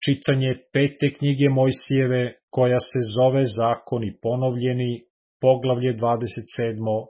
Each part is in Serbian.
Čitanje 5. knjige Mojsijeve, koja se zove Zakoni ponovljeni, poglavlje 27.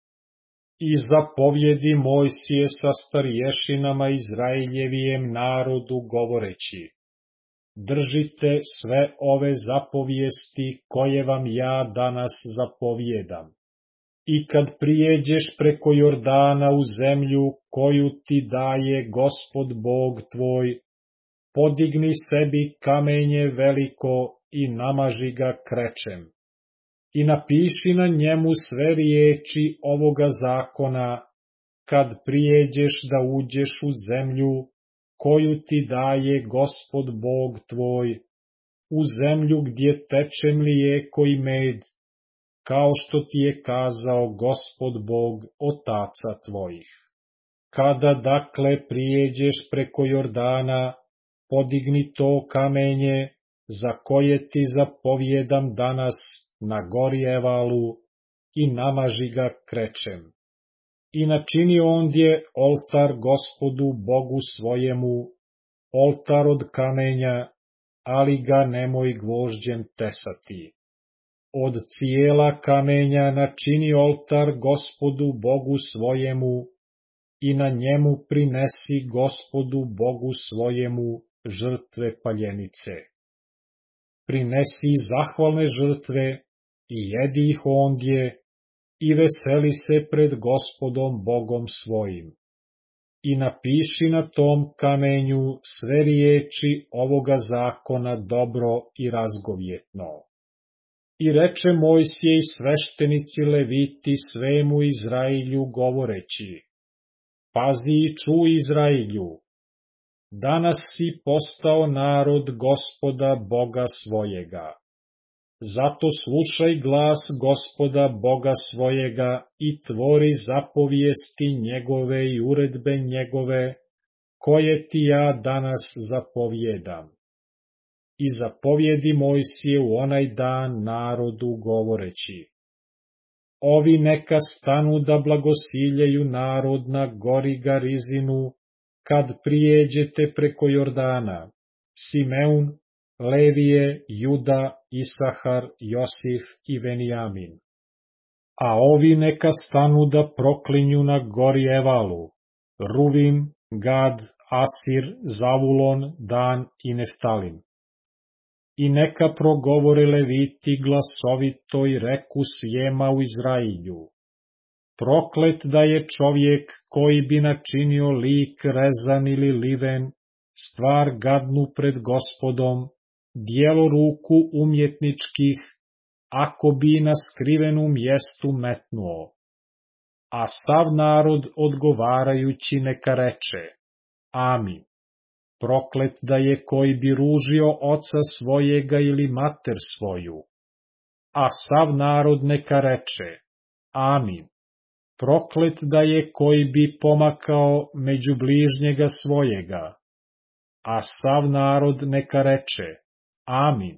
I zapovjedi Mojsije sa starješinama Izraeljevijem narodu govoreći: Držite sve ove zapovijesti koje vam ja danas zapovjedam. I kad prijeđeš preko Jordana u zemlju koju ti daje Gospod Bog tvoj, podigni sebi kamenje veliko i namaži ga krečem. I napiši na njemu sve riječi ovoga zakona, kad prijeđeš da uđeš u zemlju koju ti daje Gospod Bog tvoj, u zemlju gdje teče mlijeko i med, kao što ti je kazao Gospod Bog otaca tvojih. Kada dakle prijeđeš preko Jordana, podigni to kamenje za koje ti zapovjedam danas na gori Evalu i namaži ga krečem. I načini ondje oltar Gospodu Bogu svojemu, oltar od kamenja, ali ga nemoj gvožđem tesati. Od cijela kamenja načini oltar Gospodu Bogu svojemu i na njemu prinesi Gospodu Bogu svojemu žrtve paljenice. Prinesi zahvalne žrtve i jedi ih ondje i veseli se pred Gospodom Bogom svojim. I napiši na tom kamenju sve riječi ovoga zakona dobro i razgovjetno. I reče Mojsije i sveštenici Leviti svemu Izrailju govoreći: Pazi i čuj Izrailju, danas si postao narod Gospoda Boga svojega. Zato slušaj glas Gospoda Boga svojega i tvori zapovijesti njegove i uredbe njegove, koje ti ja danas zapovjedam. I zapovjedi Mojsije u onaj dan narodu govoreći: Ovi neka stanu da blagosiljaju narod na gori Garizinu, kad prijeđete preko Jordana, Simeun, Levije, Juda, Isahar, Josif i Venijamin. A ovi neka stanu da proklinju na gori Evalu, Ruvim, Gad, Asir, Zavulon, Dan i Neftalim. I neka progovore Leviti glasovito i reku svijema u Izrailju: Proklet da je čovjek koji bi načinio lik rezan ili liven, stvar gadnu pred Gospodom, djelo ruku umjetničkih, ako bi na skrivenu mjestu metnuo. A sav narod odgovarajući neka reče: Amin. Proklet da je koji bi ružio oca svojega ili mater svoju. A sav narod neka reče: Amin. Proklet da je koji bi pomakao među bližnjega svojega. A sav narod neka reče: Amin.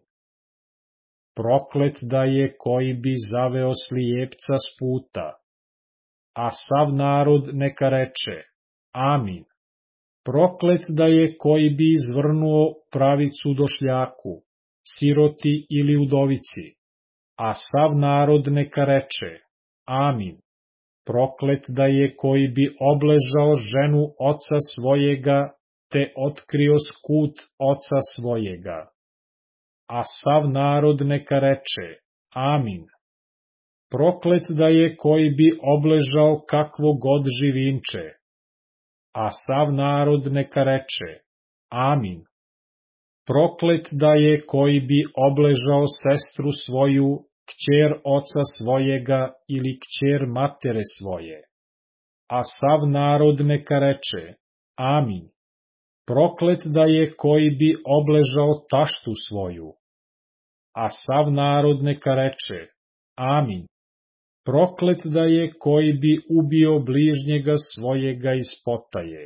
Proklet da je koji bi zaveo slijepca s puta. A sav narod neka reče: Amin. Proklet da je koji bi izvrnuo pravicu došljaku, siroti ili udovici. A sav narod neka reče: Amin. Proklet da je koji bi obležao ženu oca svojega, te otkrio skut oca svojega. A sav narod neka reče: Amin. Proklet da je koji bi obležao kakvo god živinče. A sav narod neka reče: Amin. Proklet da je koji bi obležao sestru svoju, kćer oca svojega ili kćer matere svoje. A sav narod neka reče: Amin. Proklet da je koji bi obležao taštu svoju. A sav narod neka reče: Amin. Proklet da je koji bi ubio bližnjega svojega iz potaje.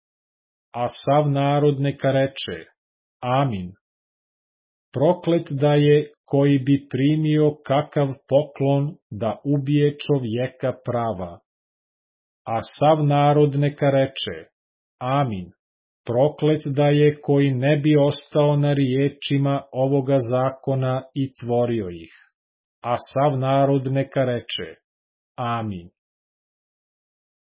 A sav narod neka reče: Amin. Proklet da je koji bi primio kakav poklon da ubije čovjeka prava. A sav narod neka reče: Amin. proklet da je koji ne bi ostao na riječima ovoga zakona i tvorio ih. A sav narod neka reče: Amin.